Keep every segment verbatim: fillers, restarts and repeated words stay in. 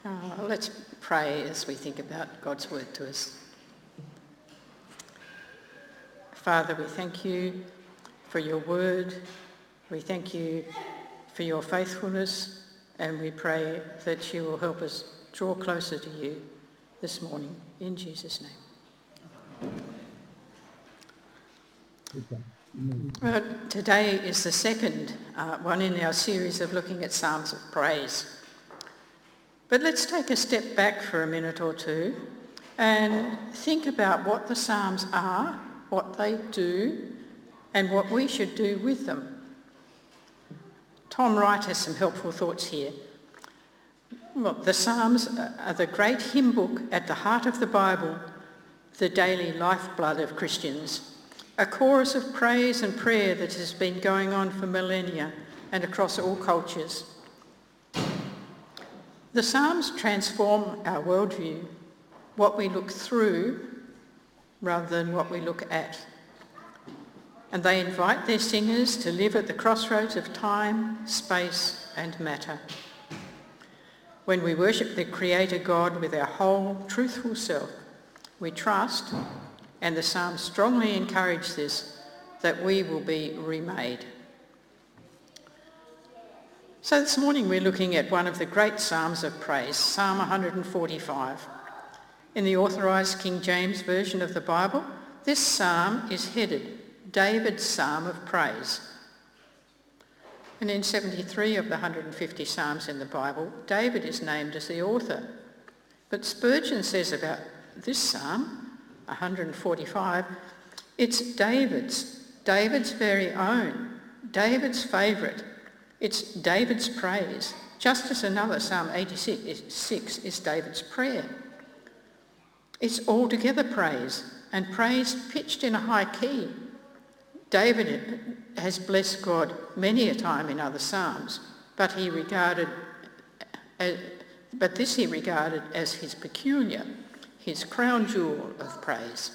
Uh, let's pray as we think about God's word to us. Father, we thank you for your word. We thank you for your faithfulness, and we pray that you will help us draw closer to you this morning. In Jesus' name. Well, today is the second uh, one in our series of looking at Psalms of Praise. But let's take a step back for a minute or two and think about what the Psalms are, what they do, and what we should do with them. Tom Wright has some helpful thoughts here. Well, the Psalms are the great hymn book at the heart of the Bible, the daily lifeblood of Christians, a chorus of praise and prayer that has been going on for millennia and across all cultures. The Psalms transform our worldview, what we look through rather than what we look at. And they invite their singers to live at the crossroads of time, space and matter. When we worship the Creator God with our whole truthful self, we trust, and the Psalms strongly encourage this, that we will be remade. So this morning we're looking at one of the great Psalms of praise, Psalm one forty-five. In the Authorised King James Version of the Bible, this psalm is headed David's Psalm of Praise. And in seventy-three of the one hundred fifty psalms in the Bible, David is named as the author. But Spurgeon says about this psalm, one forty-five, it's David's, David's very own, David's favourite. It's David's praise, just as another Psalm eighty-six is David's prayer. It's altogether praise, and praise pitched in a high key. David has blessed God many a time in other psalms, but he regarded, as, but this he regarded as his peculiar, his crown jewel of praise.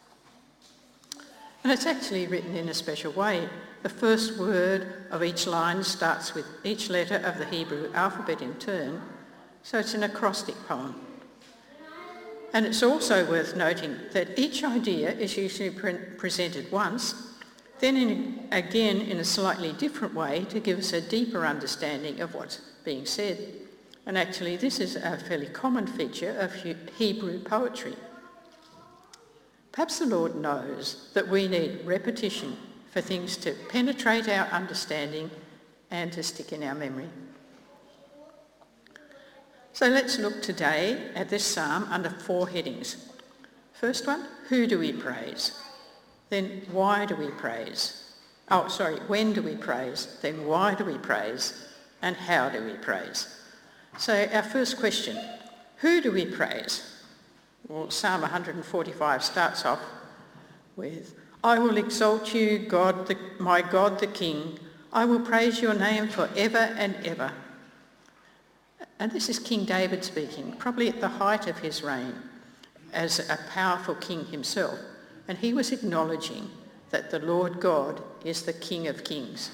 And it's actually written in a special way. The first word of each line starts with each letter of the Hebrew alphabet in turn, so it's an acrostic poem. And it's also worth noting that each idea is usually pre- presented once, then in, again in a slightly different way to give us a deeper understanding of what's being said. And actually this is a fairly common feature of Hebrew poetry. Perhaps the Lord knows that we need repetition for things to penetrate our understanding and to stick in our memory. So let's look today at this psalm under four headings. First one, who do we praise? Then why do we praise? Oh, sorry, when do we praise? Then why do we praise? And how do we praise? So our first question, who do we praise? Well, Psalm one forty-five starts off with, I will exalt you, God, the, my God the King. I will praise your name forever and ever. And this is King David speaking, probably at the height of his reign as a powerful king himself. And he was acknowledging that the Lord God is the King of Kings.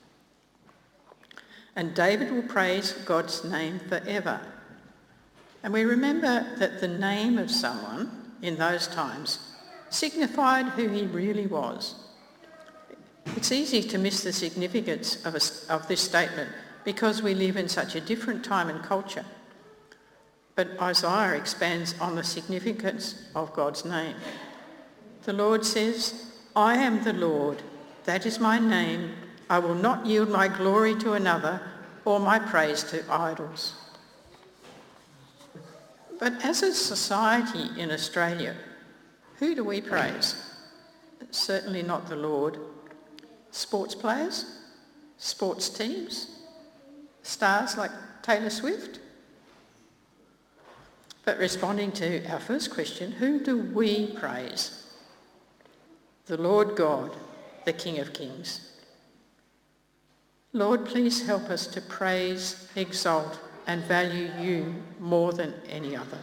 And David will praise God's name forever. And we remember that the name of someone in those times signified who he really was. It's easy to miss the significance of, a, of this statement because we live in such a different time and culture. But Isaiah expands on the significance of God's name. The Lord says, I am the Lord, that is my name. I will not yield my glory to another or my praise to idols. But as a society in Australia, who do we praise? Certainly not the Lord. Sports players? Sports teams? Stars like Taylor Swift? But responding to our first question, who do we praise? The Lord God, the King of Kings. Lord, please help us to praise, exalt and value you more than any other.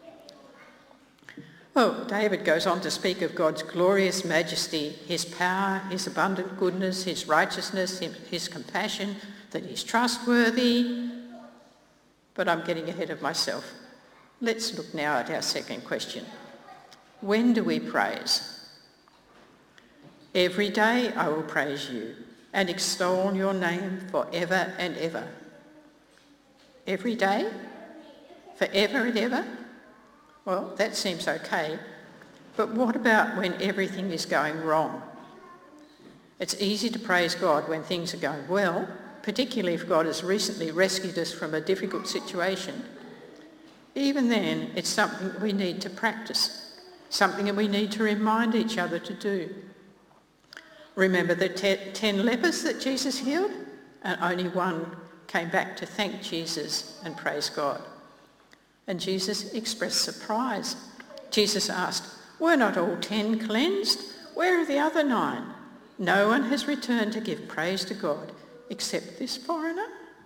Well, David goes on to speak of God's glorious majesty, his power, his abundant goodness, his righteousness, his compassion, that he's trustworthy. but I'm getting ahead of myself. Let's look now at our second question. When do we praise? Every day I will praise you and extol your name forever and ever. Every day? Forever and ever? Well, that seems okay. But what about when everything is going wrong? It's easy to praise God when things are going well, particularly if God has recently rescued us from a difficult situation. Even then, it's something we need to practice, something that we need to remind each other to do. Remember the te- ten lepers that Jesus healed? And only one came back to thank Jesus and praise God. And Jesus expressed surprise. Jesus asked, "Were not all ten cleansed? Where are the other nine? No one has returned to give praise to God except this foreigner."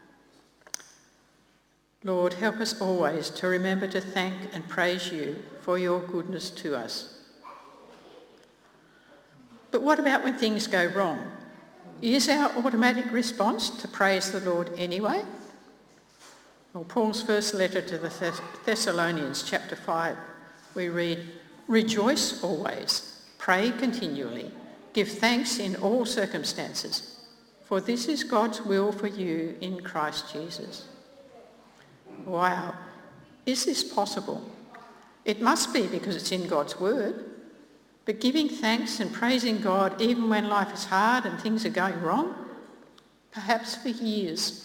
Lord, help us always to remember to thank and praise you for your goodness to us. But what about when things go wrong? Is our automatic response to praise the Lord anyway? Well, Paul's first letter to the Thess- Thessalonians, chapter five, we read, "Rejoice always, pray continually, give thanks in all circumstances, for this is God's will for you in Christ Jesus." Wow, is this possible? It must be because it's in God's word. But giving thanks and praising God even when life is hard and things are going wrong, perhaps for years.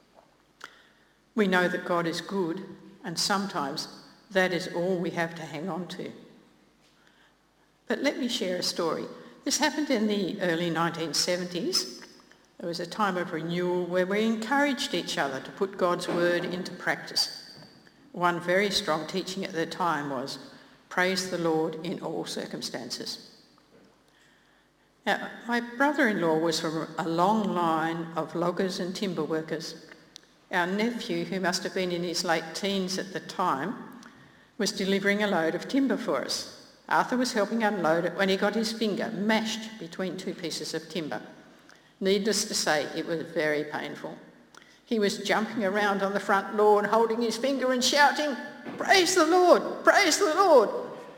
We know that God is good, and sometimes that is all we have to hang on to. But let me share a story. This happened in the early nineteen seventies. There was a time of renewal where we encouraged each other to put God's word into practice. One very strong teaching at the time was, "Praise the Lord in all circumstances." Now, my brother-in-law was from a long line of loggers and timber workers. Our nephew, who must have been in his late teens at the time, was delivering a load of timber for us. Arthur was helping unload it when he got his finger mashed between two pieces of timber. Needless to say, it was very painful. He was jumping around on the front lawn, holding his finger and shouting, "Praise the Lord! Praise the Lord!"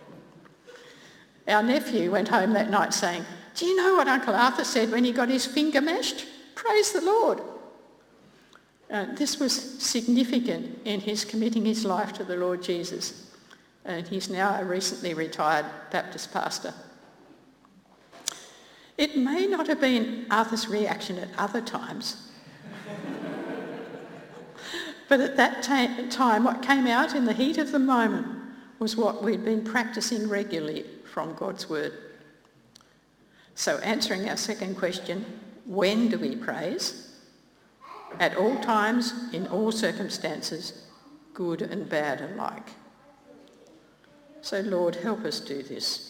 Our nephew went home that night saying, "Do you know what Uncle Arthur said when he got his finger mashed? Praise the Lord!" Uh, this was significant in his committing his life to the Lord Jesus. And he's now a recently retired Baptist pastor. It may not have been Arthur's reaction at other times, but at that ta- time what came out in the heat of the moment was what we'd been practicing regularly from God's word. So answering our second question, when do we praise? At all times, in all circumstances, good and bad alike. So Lord, help us do this.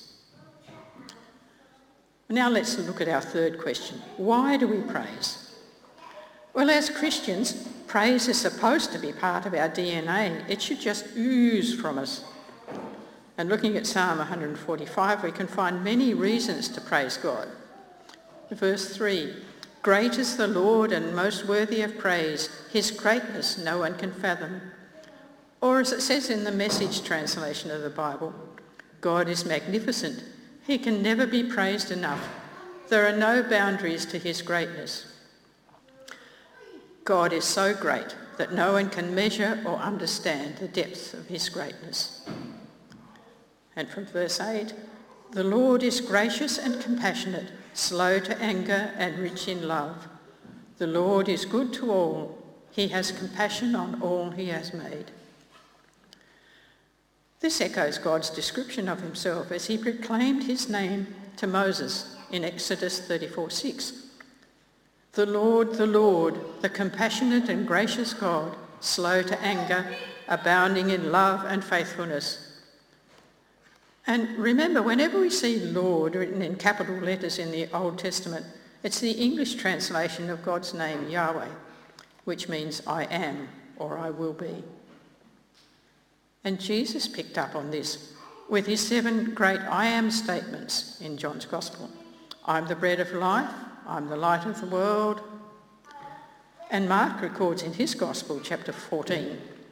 Now let's look at our third question. Why do we praise? Well, as Christians, praise is supposed to be part of our D N A. It should just ooze from us. And looking at Psalm one forty-five, we can find many reasons to praise God. Verse three, "Great is the Lord and most worthy of praise. His greatness no one can fathom." Or as it says in the Message translation of the Bible, "God is magnificent. He can never be praised enough. There are no boundaries to his greatness." God is so great that no one can measure or understand the depth of his greatness. And from verse eight, "The Lord is gracious and compassionate, slow to anger and rich in love. The Lord is good to all. He has compassion on all he has made." This echoes God's description of himself as he proclaimed his name to Moses in Exodus thirty-four six. "The Lord, the Lord, the compassionate and gracious God, slow to anger, abounding in love and faithfulness." And remember, whenever we see Lord written in capital letters in the Old Testament, it's the English translation of God's name, Yahweh, which means I am or I will be. And Jesus picked up on this with his seven great I am statements in John's Gospel. I'm the bread of life, I'm the light of the world. And Mark records in his Gospel, chapter fourteen,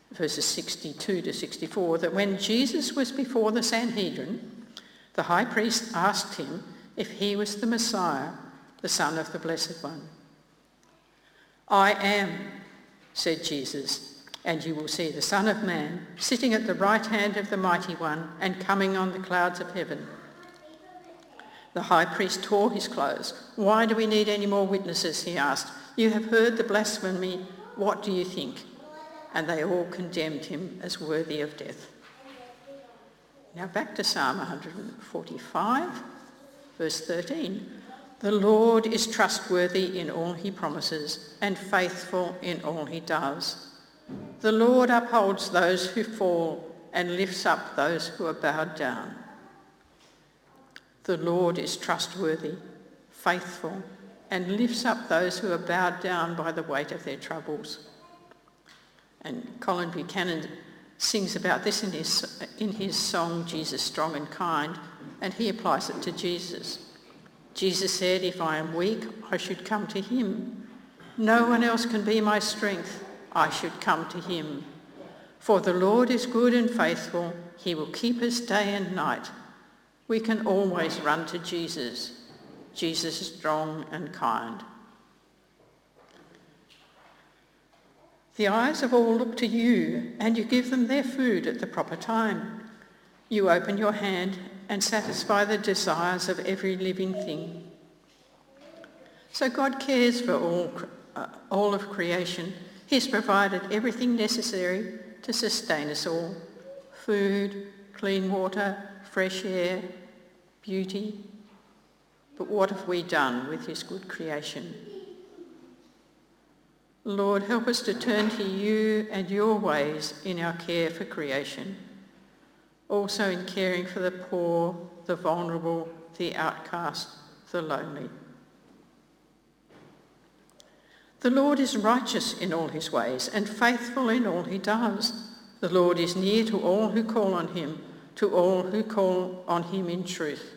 verses sixty-two to sixty-four, that when Jesus was before the Sanhedrin, the high priest asked him if he was the Messiah, the Son of the Blessed One. "I am," said Jesus, "and you will see the Son of Man sitting at the right hand of the Mighty One and coming on the clouds of heaven." The high priest tore his clothes. "Why do we need any more witnesses?" he asked. "You have heard the blasphemy. What do you think?" And they all condemned him as worthy of death. Now back to Psalm one forty-five, verse thirteen. "The Lord is trustworthy in all he promises and faithful in all he does. The Lord upholds those who fall and lifts up those who are bowed down." The Lord is trustworthy, faithful, and lifts up those who are bowed down by the weight of their troubles. And Colin Buchanan sings about this in his, in his song, Jesus Strong and Kind, and he applies it to Jesus. Jesus said, "If I am weak, I should come to him. No one else can be my strength. I should come to him. For the Lord is good and faithful. He will keep us day and night." We can always run to Jesus. Jesus is strong and kind. The eyes of all look to you, and you give them their food at the proper time. You open your hand and satisfy the desires of every living thing. So God cares for all, uh, all of creation. He's provided everything necessary to sustain us all. Food, clean water, fresh air, beauty. But what have we done with his good creation? Lord, help us to turn to you and your ways in our care for creation, also in caring for the poor, the vulnerable, the outcast, the lonely. The Lord is righteous in all his ways and faithful in all he does. The Lord is near to all who call on him, to all who call on him in truth.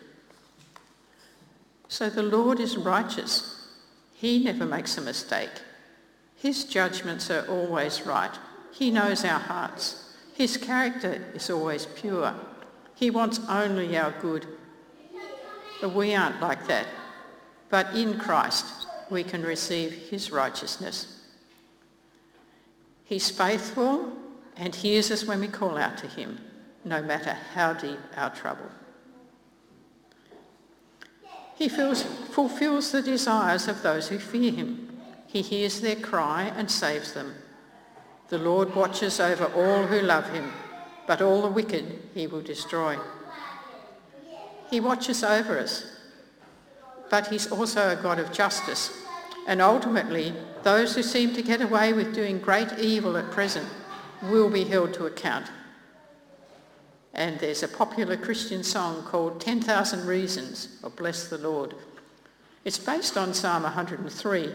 So the Lord is righteous. He never makes a mistake. His judgments are always right. He knows our hearts. His character is always pure. He wants only our good. But we aren't like that. But in Christ, we can receive his righteousness. He's faithful and hears us when we call out to him, no matter how deep our trouble. He feels, fulfills the desires of those who fear him. He hears their cry and saves them. The Lord watches over all who love him, but all the wicked he will destroy. He watches over us, but he's also a God of justice. And ultimately, those who seem to get away with doing great evil at present will be held to account. And there's a popular Christian song called ten thousand Reasons, or Bless the Lord. It's based on Psalm one hundred three.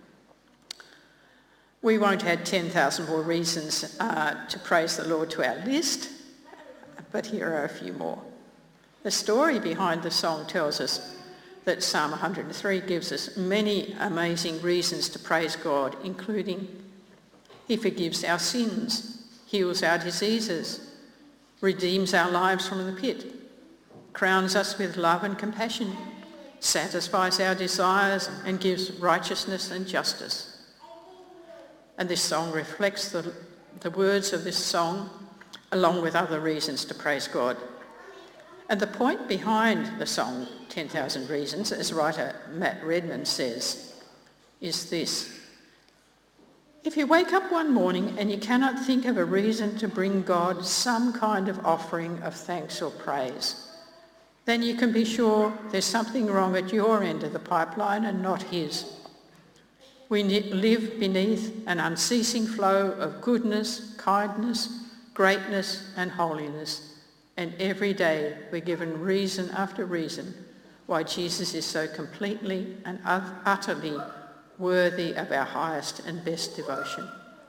We won't add ten thousand more reasons uh, to praise the Lord to our list, but here are a few more. The story behind the song tells us that Psalm one hundred three gives us many amazing reasons to praise God, including he forgives our sins, heals our diseases, redeems our lives from the pit, crowns us with love and compassion, satisfies our desires and gives righteousness and justice. And this song reflects the, the words of this song along with other reasons to praise God. And the point behind the song, ten thousand Reasons, as writer Matt Redman says, is this. If you wake up one morning and you cannot think of a reason to bring God some kind of offering of thanks or praise, then you can be sure there's something wrong at your end of the pipeline and not his. We live beneath an unceasing flow of goodness, kindness, greatness and holiness, and every day we're given reason after reason why Jesus is so completely and utterly worthy of our highest and best devotion.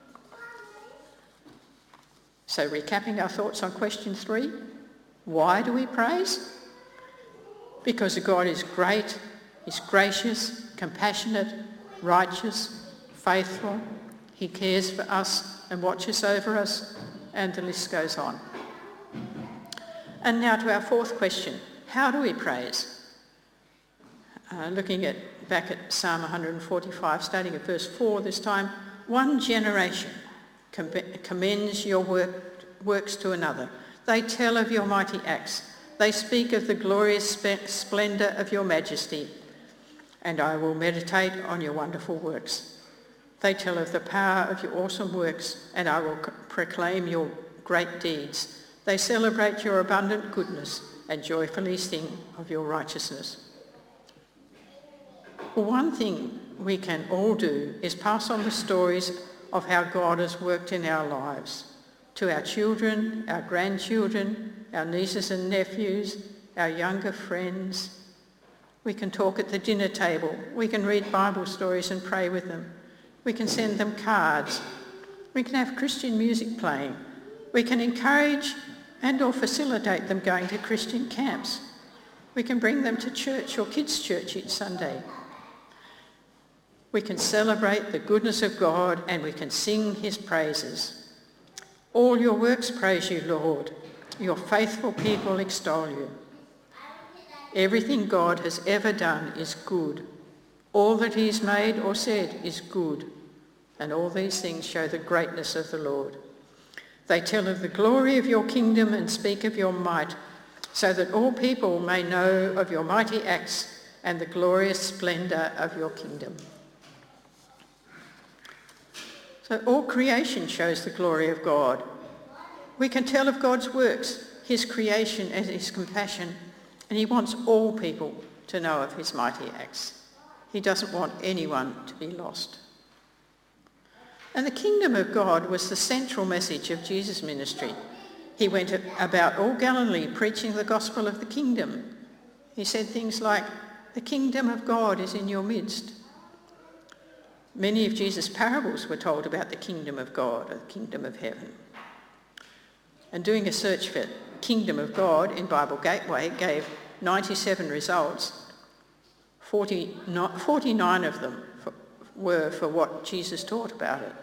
So recapping our thoughts on question three, why do we praise? Because God is great, he's gracious, compassionate, righteous, faithful. He cares for us and watches over us, and the list goes on. And now to our fourth question. How do we praise? Uh, looking at back at Psalm one forty-five, starting at verse four this time. One generation com- commends your work, works to another. They tell of your mighty acts. They speak of the glorious sp- splendour of your majesty. And I will meditate on your wonderful works. They tell of the power of your awesome works, and I will c- proclaim your great deeds. They celebrate your abundant goodness and joyfully sing of your righteousness. Well, one thing we can all do is pass on the stories of how God has worked in our lives to our children, our grandchildren, our nieces and nephews, our younger friends. We can talk at the dinner table. We can read Bible stories and pray with them. We can send them cards. We can have Christian music playing. We can encourage and or facilitate them going to Christian camps. We can bring them to church or kids' church each Sunday. We can celebrate the goodness of God and we can sing his praises. All your works praise you, Lord. Your faithful people extol you. Everything God has ever done is good. All that he has made or said is good. And all these things show the greatness of the Lord. They tell of the glory of your kingdom and speak of your might, so that all people may know of your mighty acts and the glorious splendour of your kingdom. So all creation shows the glory of God. We can tell of God's works, his creation and his compassion, and he wants all people to know of his mighty acts. He doesn't want anyone to be lost. And the kingdom of God was the central message of Jesus' ministry. He went about all Galilee preaching the gospel of the kingdom. He said things like, "The kingdom of God is in your midst." Many of Jesus' parables were told about the kingdom of God, or the kingdom of heaven. And doing a search for kingdom of God in Bible Gateway gave ninety-seven results. forty-nine of them for, were for what Jesus taught about it.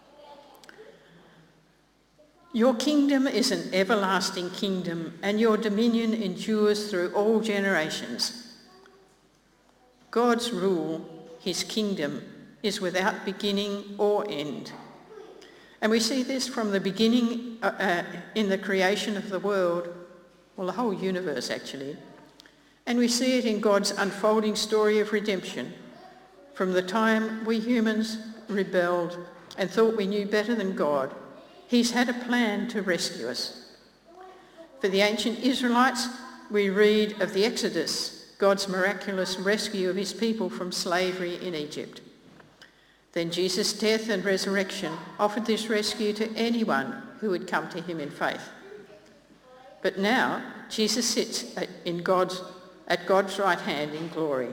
Your kingdom is an everlasting kingdom, and your dominion endures through all generations. God's rule, his kingdom, is without beginning or end. And we see this from the beginning uh, uh, in the creation of the world, well, the whole universe actually. And we see it in God's unfolding story of redemption, from the time we humans rebelled and thought we knew better than God. He's had a plan to rescue us. For the ancient Israelites, we read of the Exodus, God's miraculous rescue of his people from slavery in Egypt. Then Jesus' death and resurrection offered this rescue to anyone who would come to him in faith. But now, Jesus sits at, in God's, at God's right hand in glory.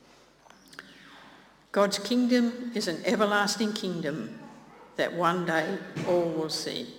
God's kingdom is an everlasting kingdom that one day all will see.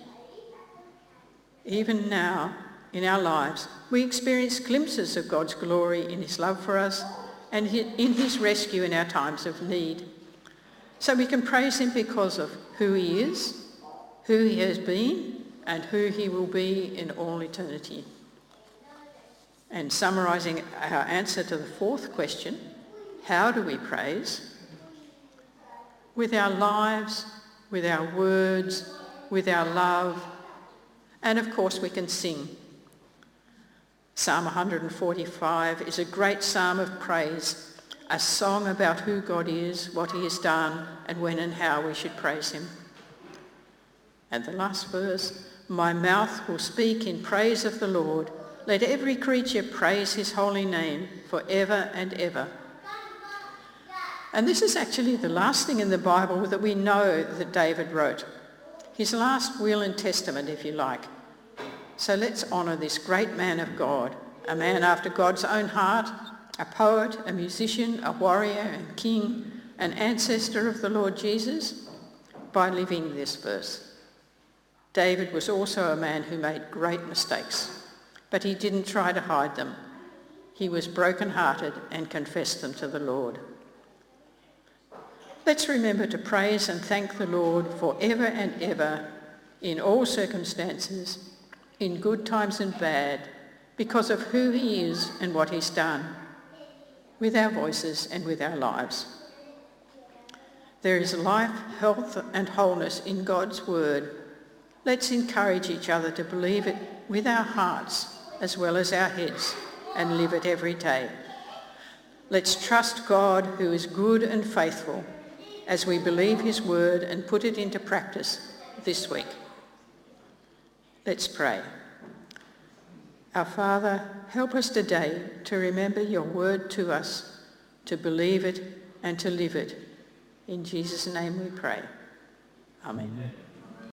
Even now, in our lives, we experience glimpses of God's glory in his love for us and in his rescue in our times of need. So we can praise him because of who he is, who he has been, and who he will be in all eternity. And summarising our answer to the fourth question, how do we praise? With our lives, with our words, with our love, and of course we can sing. Psalm one forty-five is a great psalm of praise, a song about who God is, what he has done, and when and how we should praise him. And the last verse, my mouth will speak in praise of the Lord. Let every creature praise his holy name forever and ever. And this is actually the last thing in the Bible that we know that David wrote. His last will and testament, if you like. So let's honour this great man of God, a man after God's own heart, a poet, a musician, a warrior and king, an ancestor of the Lord Jesus, by living this verse. David was also a man who made great mistakes, but he didn't try to hide them. He was broken-hearted and confessed them to the Lord. Let's remember to praise and thank the Lord forever and ever, in all circumstances, in good times and bad, because of who he is and what he's done, with our voices and with our lives. There is life, health and wholeness in God's word. Let's encourage each other to believe it with our hearts as well as our heads and live it every day. Let's trust God, who is good and faithful, as we believe his word and put it into practice this week. Let's pray. Our Father, help us today to remember your word to us, to believe it and to live it. In Jesus' name we pray. Amen. Amen.